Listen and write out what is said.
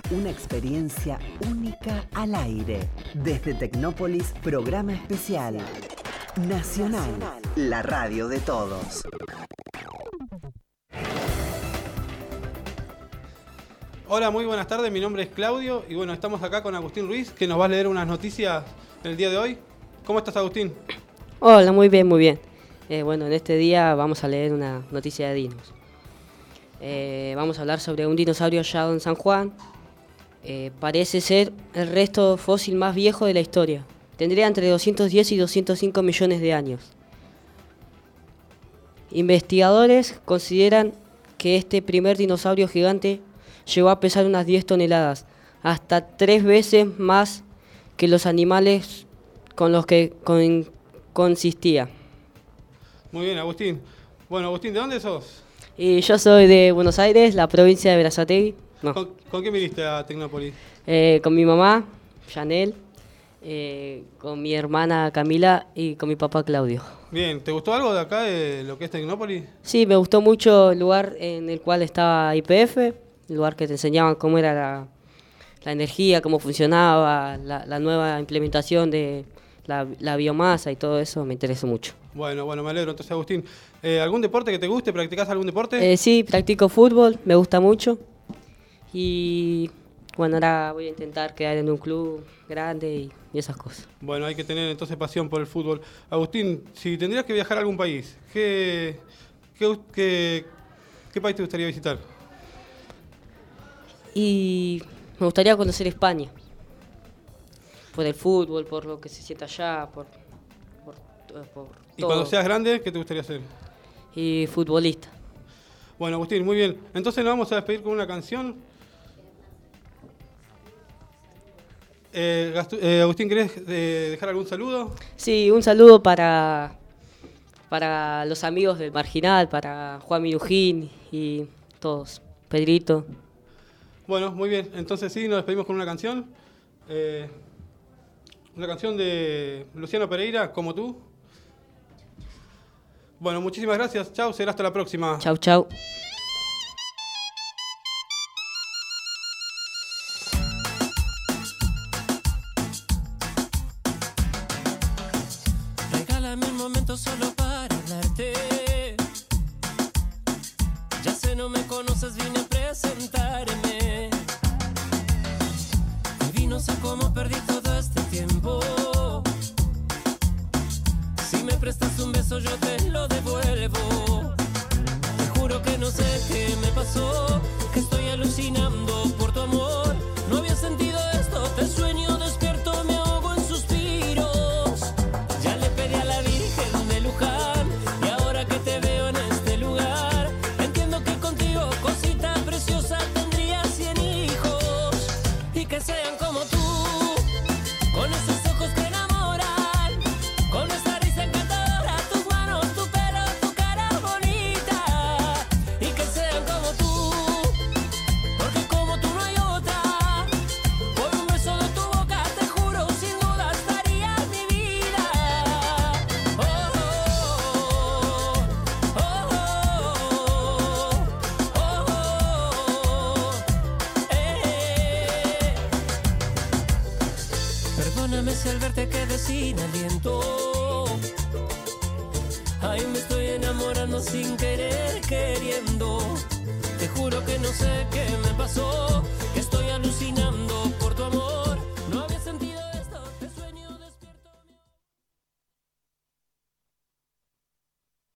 Una experiencia única al aire. Desde Tecnópolis, programa especial. Nacional, la radio de todos. Hola, muy buenas tardes, mi nombre es Claudio y bueno, estamos acá con Agustín Ruiz, que nos va a leer unas noticias el día de hoy. ¿Cómo estás, Agustín? Hola, muy bien, muy bien. Bueno, en este día vamos a leer una noticia de dinos. Vamos a hablar sobre un dinosaurio hallado en San Juan. Parece ser el resto fósil más viejo de la historia. Tendría entre 210 y 205 millones de años. Investigadores consideran que este primer dinosaurio gigante llegó a pesar unas 10 toneladas, hasta 3 veces más que los animales con los que consistía. Muy bien, Agustín. Bueno, Agustín, ¿de dónde sos? Y yo soy de Buenos Aires, la provincia de Berazategui. No. ¿Con quién viniste a Tecnópolis? Con mi mamá, Janel, con mi hermana Camila y con mi papá Claudio. Bien, ¿te gustó algo de acá, de lo que es Tecnópolis? Sí, me gustó mucho el lugar en el cual estaba YPF, el lugar que te enseñaban cómo era la energía, cómo funcionaba, la nueva implementación de la biomasa y todo eso, me interesó mucho. Bueno, me alegro. Entonces, Agustín, ¿algún deporte que te guste? ¿Practicás algún deporte? Sí, practico fútbol, me gusta mucho. Y bueno, ahora voy a intentar quedar en un club grande y esas cosas. Bueno, hay que tener entonces pasión por el fútbol. Agustín, si tendrías que viajar a algún país, ¿qué país te gustaría visitar? Y me gustaría conocer España. Por el fútbol, por lo que se siente allá, por todo. Y cuando seas grande, ¿qué te gustaría hacer? Y futbolista. Bueno, Agustín, muy bien. Entonces nos vamos a despedir con una canción. Agustín, ¿querés dejar algún saludo? Sí, un saludo para los amigos del Marginal, para Juan Minujín y todos. Pedrito. Bueno, muy bien. Entonces sí, nos despedimos con una canción. Una canción de Luciano Pereira, Como tú. Bueno, muchísimas gracias. Chau, será hasta la próxima. Chau, chau. Regálame un momento solo para hablarte. Ya sé, no me conoces, vine a presentarme. Y no sé cómo perdí todo este tiempo. Si me prestas un beso yo te lo devuelvo. Te juro que no sé qué me pasó, que estoy alucinando por tu amor. No había sentido esto, te sueño despierto, me ahogo en suspiros. Ya le pedí a la Virgen de Luján y ahora que te veo en este lugar, entiendo que contigo, cosita preciosa, tendría 100 hijos y que sean como tú, con esos ojos que enamoran, con esa risa encantadora, tus manos, tu pelo, tu cara bonita, y que sean como tú, porque como tú no hay otra. Por un beso de tu boca te juro, sin duda estaría en mi vida. Oh, oh, oh, Perdóname si al verte quedé sin aliento. Ay, me estoy enamorando sin querer, queriendo. Te juro que no sé qué